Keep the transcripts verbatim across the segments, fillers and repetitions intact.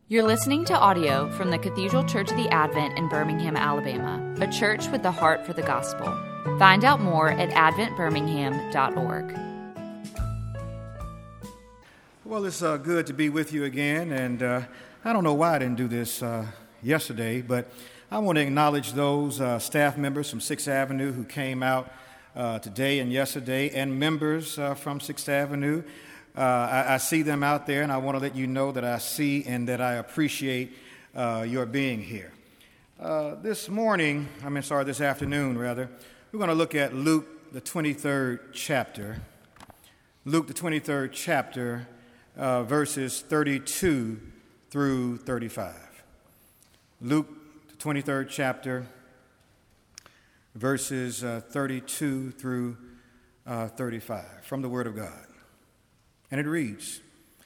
You're listening to audio from the Cathedral Church of the Advent in Birmingham, Alabama, a church with the heart for the gospel. Find out more at advent birmingham dot org. Well, it's uh, good to be with you again, and uh, I don't know why I didn't do this uh, yesterday, but I want to acknowledge those uh, staff members from Sixth Avenue who came out uh, today and yesterday, and members uh, from Sixth Avenue. Uh, I, I see them out there, and I want to let you know that I see and that I appreciate uh, your being here. Uh, this morning, I mean, sorry, this afternoon, rather, we're going to look at Luke, the twenty-third chapter. Luke, the twenty-third chapter, uh, verses thirty-two through thirty-five. Luke, the twenty-third chapter, verses uh, thirty-two through uh, thirty-five, from the Word of God. And it reads,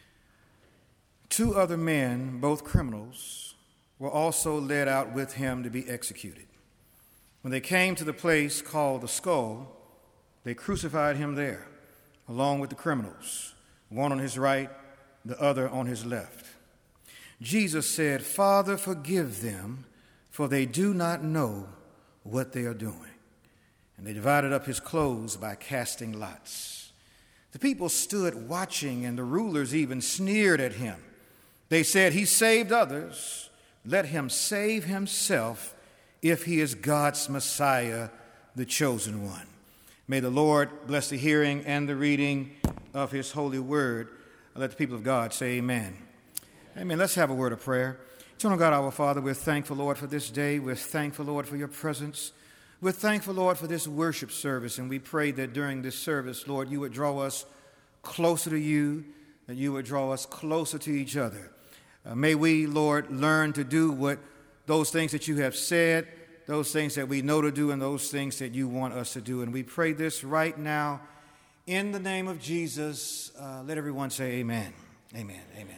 "Two other men, both criminals, were also led out with him to be executed. When they came to the place called the Skull, they crucified him there, along with the criminals, one on his right, the other on his left. Jesus said, 'Father, forgive them, for they do not know what they are doing.' And they divided up his clothes by casting lots. The people stood watching, and the rulers even sneered at him. They said, 'He saved others. Let him save himself if he is God's Messiah, the chosen one.'" May the Lord bless the hearing and the reading of his holy word. Let the people of God say amen. Amen. Let's have a word of prayer. Eternal God, our Father, we're thankful, Lord, for this day. We're thankful, Lord, for your presence. We're thankful, Lord, for this worship service, and we pray that during this service, Lord, you would draw us closer to you, that you would draw us closer to each other. Uh, may we, Lord, learn to do what those things that you have said, those things that we know to do, and those things that you want us to do. And we pray this right now in the name of Jesus. Uh, let everyone say amen. Amen. Amen.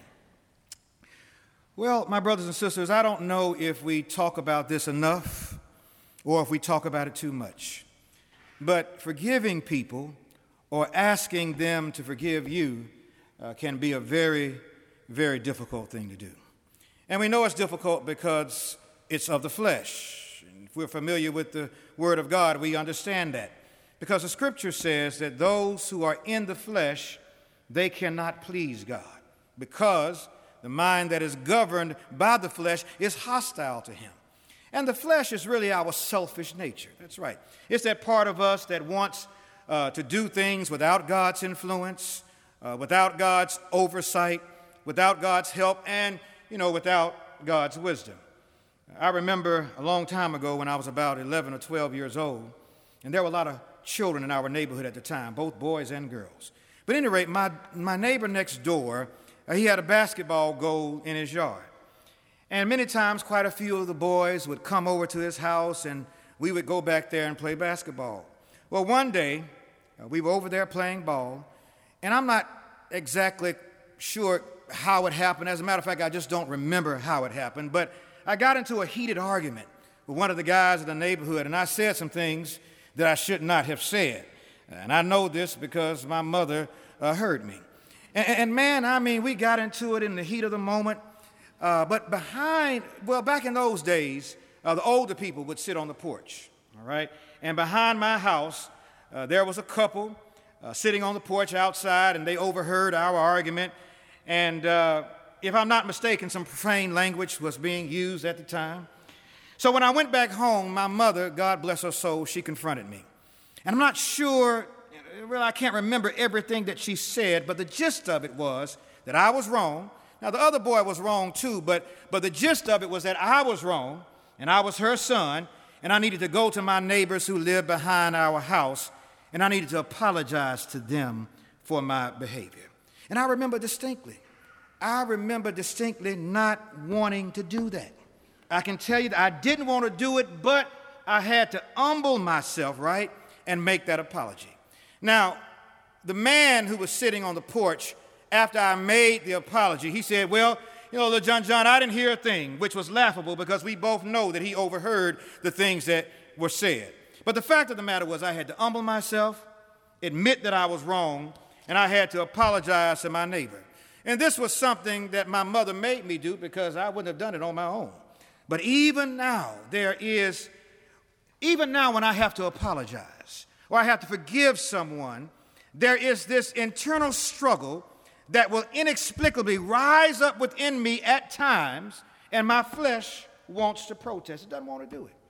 Well, my brothers and sisters, I don't know if we talk about this enough or if we talk about it too much. But forgiving people or asking them to forgive you uh, can be a very, very difficult thing to do. And we know it's difficult because it's of the flesh. And if we're familiar with the Word of God, we understand that. Because the Scripture says that those who are in the flesh, they cannot please God, because the mind that is governed by the flesh is hostile to him. And the flesh is really our selfish nature. That's right. It's that part of us that wants uh, to do things without God's influence, uh, without God's oversight, without God's help, and, you know, without God's wisdom. I remember a long time ago when I was about eleven or twelve years old, and there were a lot of children in our neighborhood at the time, both boys and girls. But at any rate, my, my neighbor next door, uh, he had a basketball goal in his yard. And many times, quite a few of the boys would come over to his house, and we would go back there and play basketball. Well, one day, uh, we were over there playing ball, and I'm not exactly sure how it happened. As a matter of fact, I just don't remember how it happened. But I got into a heated argument with one of the guys in the neighborhood, and I said some things that I should not have said. And I know this because my mother uh, heard me. And, and man, I mean, we got into it in the heat of the moment. Uh, but behind, well, back in those days, uh, the older people would sit on the porch, all right? And behind my house, uh, there was a couple uh, sitting on the porch outside, and they overheard our argument. And uh, if I'm not mistaken, some profane language was being used at the time. So when I went back home, my mother, God bless her soul, she confronted me. And I'm not sure, well, I can't remember everything that she said, but the gist of it was that I was wrong. Now, the other boy was wrong too, but, but the gist of it was that I was wrong, and I was her son, and I needed to go to my neighbors who lived behind our house, and I needed to apologize to them for my behavior. And I remember distinctly, I remember distinctly not wanting to do that. I can tell you that I didn't want to do it, but I had to humble myself, right, and make that apology. Now, the man who was sitting on the porch, after I made the apology, he said, "Well, you know, little John John, I didn't hear a thing," which was laughable because we both know that he overheard the things that were said. But the fact of the matter was I had to humble myself, admit that I was wrong, and I had to apologize to my neighbor. And this was something that my mother made me do because I wouldn't have done it on my own. But even now, there is, even now when I have to apologize or I have to forgive someone, there is this internal struggle that will inexplicably rise up within me at times, and my flesh wants to protest. It doesn't want to do it.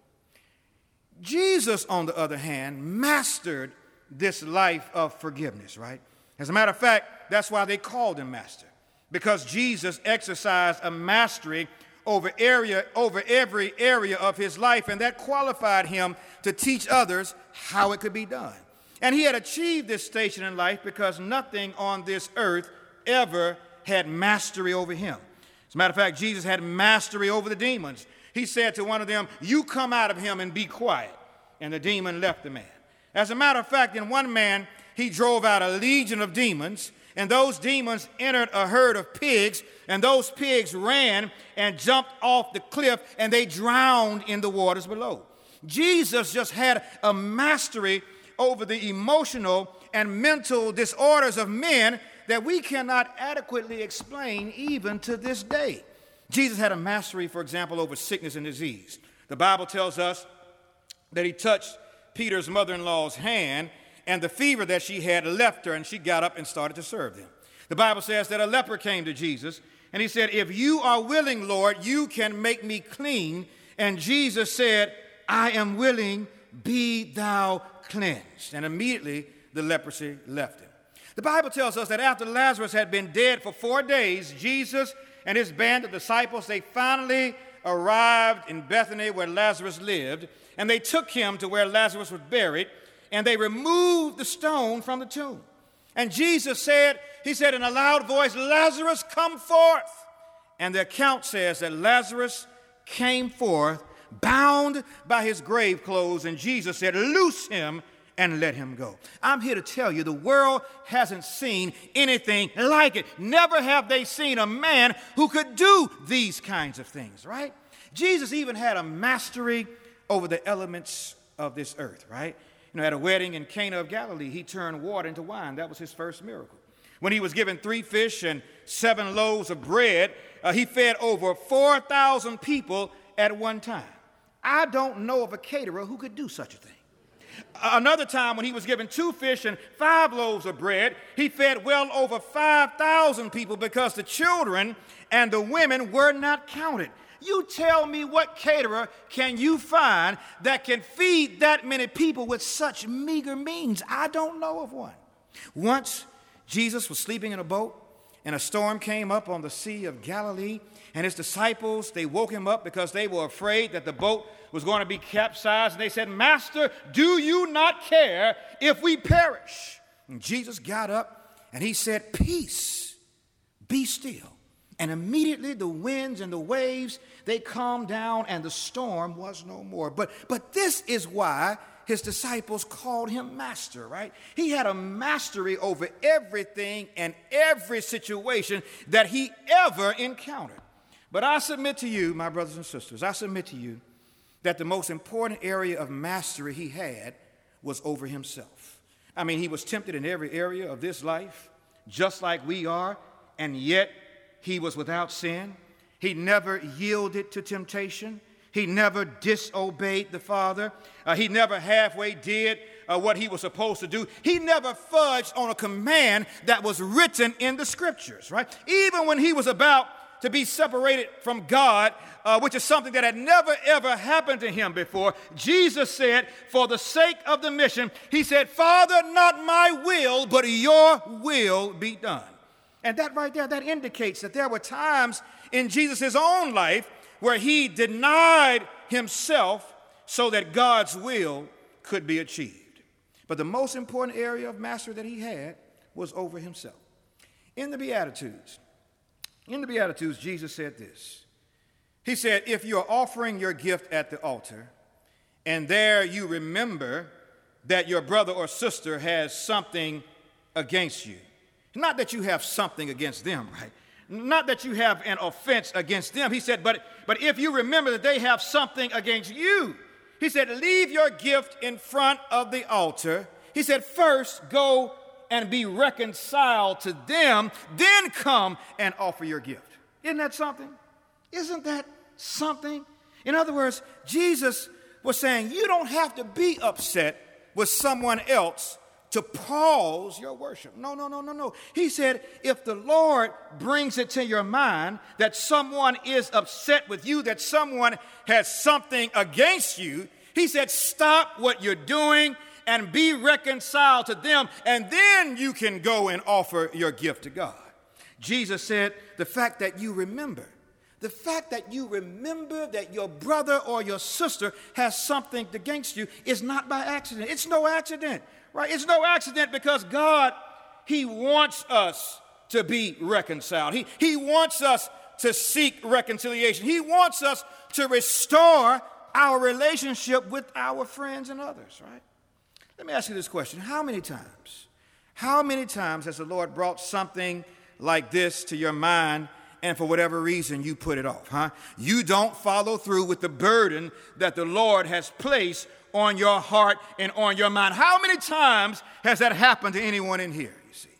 Jesus, on the other hand, mastered this life of forgiveness, right? As a matter of fact, that's why they called him master, because Jesus exercised a mastery over area, over every area of his life, and that qualified him to teach others how it could be done. And he had achieved this station in life because nothing on this earth ever had mastery over him. As a matter of fact, Jesus had mastery over the demons. He said to one of them, "You come out of him and be quiet." And the demon left the man. As a matter of fact, in one man, he drove out a legion of demons, and those demons entered a herd of pigs, and those pigs ran and jumped off the cliff, and they drowned in the waters below. Jesus just had a mastery over the emotional and mental disorders of men that we cannot adequately explain even to this day. Jesus had a mastery, for example, over sickness and disease. The Bible tells us that he touched Peter's mother-in-law's hand, and the fever that she had left her, and she got up and started to serve them. The Bible says that a leper came to Jesus, and he said, "If you are willing, Lord, you can make me clean." And Jesus said, "I am willing, be thou cleansed." And immediately the leprosy left him. The Bible tells us that after Lazarus had been dead for four days, Jesus and his band of disciples, they finally arrived in Bethany where Lazarus lived, and they took him to where Lazarus was buried, and they removed the stone from the tomb. And Jesus said, he said in a loud voice, "Lazarus, come forth." And the account says that Lazarus came forth, bound by his grave clothes, and Jesus said, "Loose him and let him go." I'm here to tell you, the world hasn't seen anything like it. Never have they seen a man who could do these kinds of things, right? Jesus even had a mastery over the elements of this earth, right? You know, at a wedding in Cana of Galilee, he turned water into wine. That was his first miracle. When he was given three fish and seven loaves of bread, uh, he fed over four thousand people at one time. I don't know of a caterer who could do such a thing. Another time when he was given two fish and five loaves of bread, he fed well over five thousand people because the children and the women were not counted. You tell me, what caterer can you find that can feed that many people with such meager means? I don't know of one. Once, Jesus was sleeping in a boat, and a storm came up on the Sea of Galilee, and his disciples, they woke him up because they were afraid that the boat was going to be capsized, and they said, "Master, do you not care if we perish?" And Jesus got up, and he said, "Peace, be still." And immediately the winds and the waves, they calmed down, and the storm was no more. But, but this is why his disciples called him master, right? He had a mastery over everything and every situation that he ever encountered. But I submit to you, my brothers and sisters, I submit to you that the most important area of mastery he had was over himself. I mean, he was tempted in every area of this life, just like we are, and yet he was without sin. He never yielded to temptation. He never disobeyed the Father. Uh, he never halfway did uh, what he was supposed to do. He never fudged on a command that was written in the Scriptures, right? Even when he was about to be separated from God, uh, which is something that had never, ever happened to him before, Jesus said, for the sake of the mission, he said, "Father, not my will, but your will be done." And that right there, that indicates that there were times in Jesus' own life where he denied himself so that God's will could be achieved. But the most important area of mastery that he had was over himself. In the Beatitudes, in the Beatitudes, Jesus said this. He said, "If you are offering your gift at the altar, and there you remember that your brother or sister has something against you," not that you have something against them, right? Not that you have an offense against them. He said, but, but if you remember that they have something against you, he said, "Leave your gift in front of the altar." He said, "First go and be reconciled to them, then come and offer your gift. Isn't that something? Isn't that something? In other words, Jesus was saying you don't have to be upset with someone else to pause your worship. No, no, no, no, no. He said, if the Lord brings it to your mind that someone is upset with you, that someone has something against you, he said, stop what you're doing and be reconciled to them, and then you can go and offer your gift to God. Jesus said, the fact that you remember, the fact that you remember that your brother or your sister has something against you is not by accident. It's no accident. Right? It's no accident because God, he wants us to be reconciled. He, he wants us to seek reconciliation. He wants us to restore our relationship with our friends and others, right? Let me ask you this question. How many times, how many times has the Lord brought something like this to your mind and for whatever reason you put it off, huh? You don't follow through with the burden that the Lord has placed on your heart and on your mind. How many times has that happened to anyone in here, you see?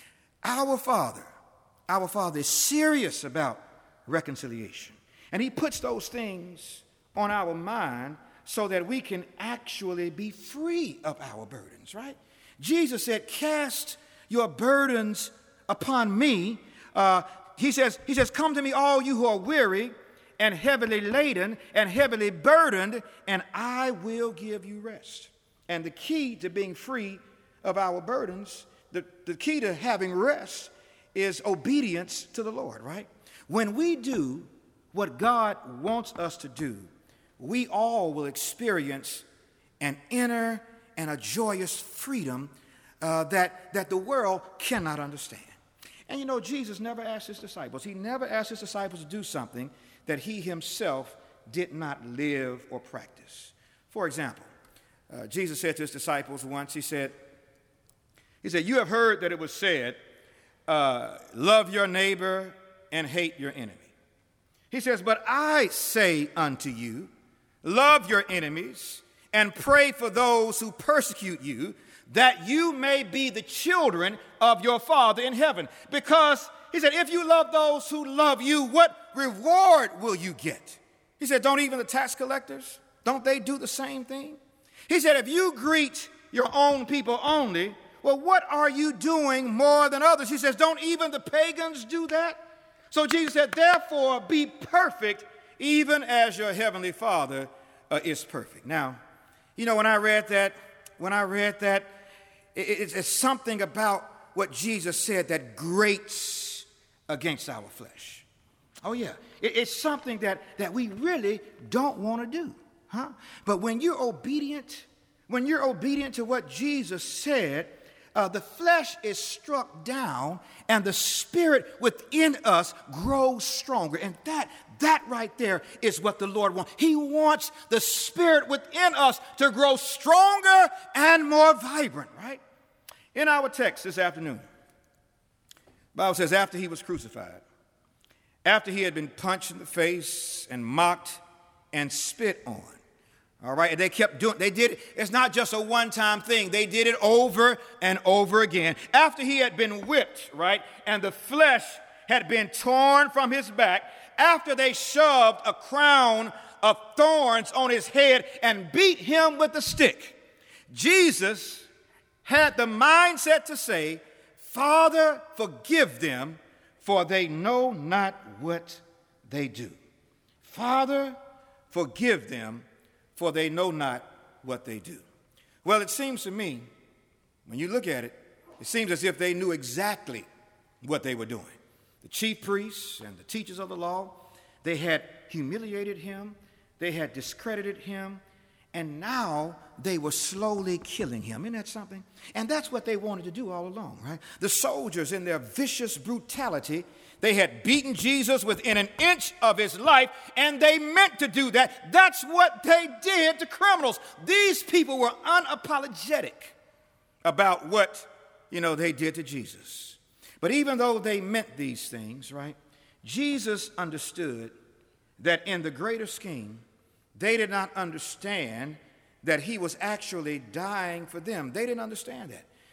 Our Father, our Father is serious about reconciliation. And he puts those things on our mind so that we can actually be free of our burdens, right? Jesus said, cast your burdens upon me. Uh, he says, he says, come to me, all you who are weary and heavily laden and heavily burdened, and I will give you rest. And the key to being free of our burdens, the, the key to having rest is obedience to the Lord, right? When we do what God wants us to do, we all will experience an inner and a joyous freedom uh, that, that the world cannot understand. And you know, Jesus never asked his disciples, he never asked his disciples to do something that he himself did not live or practice. For example, uh, Jesus said to his disciples once, he said, he said, you have heard that it was said, uh, love your neighbor and hate your enemy. He says, but I say unto you, love your enemies and pray for those who persecute you, that you may be the children of your Father in heaven. Because he said, if you love those who love you, what reward will you get? He said, don't even the tax collectors, don't they do the same thing? He said, if you greet your own people only, well, what are you doing more than others? He says, don't even the pagans do that? So Jesus said, therefore, be perfect, even as your heavenly Father uh, is perfect. Now, you know, when I read that, when I read that, it, it's, it's something about what Jesus said that grates against our flesh. Oh, yeah. It, it's something that, that we really don't want to do, huh? But when you're obedient, when you're obedient to what Jesus said, uh, the flesh is struck down and the spirit within us grows stronger. And that, that right there is what the Lord wants. He wants the spirit within us to grow stronger and more vibrant, right? In our text this afternoon, the Bible says after he was crucified, after he had been punched in the face and mocked and spit on, all right, and they kept doing, they did it, it's not just a one-time thing, they did it over and over again. After he had been whipped, right, and the flesh had been torn from his back, after they shoved a crown of thorns on his head and beat him with a stick, Jesus had the mindset to say, Father, forgive them, for they know not what they do. Father, forgive them, for they know not what they do. Well, it seems to me, when you look at it, it seems as if they knew exactly what they were doing. The chief priests and the teachers of the law, they had humiliated him, they had discredited him, and now they were slowly killing him. Isn't that something? And that's what they wanted to do all along, right? The soldiers, in their vicious brutality, they had beaten Jesus within an inch of his life, and they meant to do that. That's what they did to criminals. These people were unapologetic about what, you know, they did to Jesus. But even though they meant these things, right, Jesus understood that in the greater scheme, they did not understand that he was actually dying for them. They didn't understand that.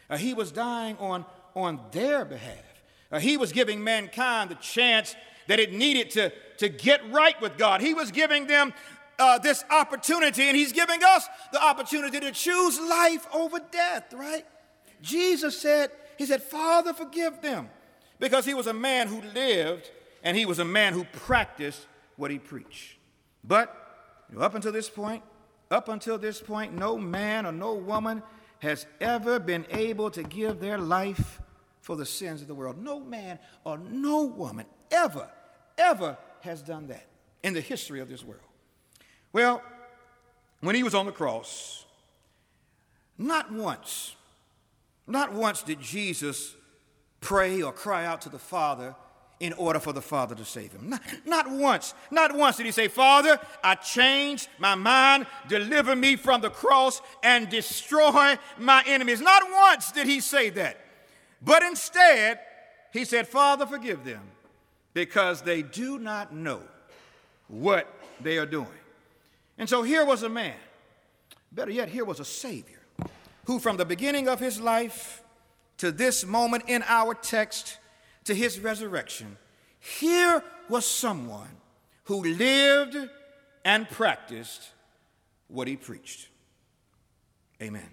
Uh, he was dying on, on their behalf. Uh, he was giving mankind the chance that it needed to, to get right with God. He was giving them uh, this opportunity, and he's giving us the opportunity to choose life over death, right? Jesus said, he said, Father, forgive them, because he was a man who lived and he was a man who practiced what he preached. But you know, up until this point, up until this point, no man or no woman has ever been able to give their life for the sins of the world. No man or no woman ever, ever has done that in the history of this world. Well, when he was on the cross, not once, not once did Jesus pray or cry out to the Father in order for the Father to save him. Not, not once, not once did he say, Father, I changed my mind, deliver me from the cross and destroy my enemies. Not once did he say that. But instead, he said, Father, forgive them, because they do not know what they are doing. And so here was a man, better yet, here was a Savior, who from the beginning of his life to this moment in our text, to his resurrection, here was someone who lived and practiced what he preached. Amen.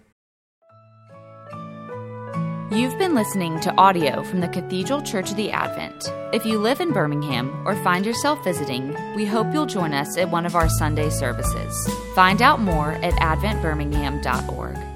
You've been listening to audio from the Cathedral Church of the Advent. If you live in Birmingham or find yourself visiting, we hope you'll join us at one of our Sunday services. Find out more at advent birmingham dot org.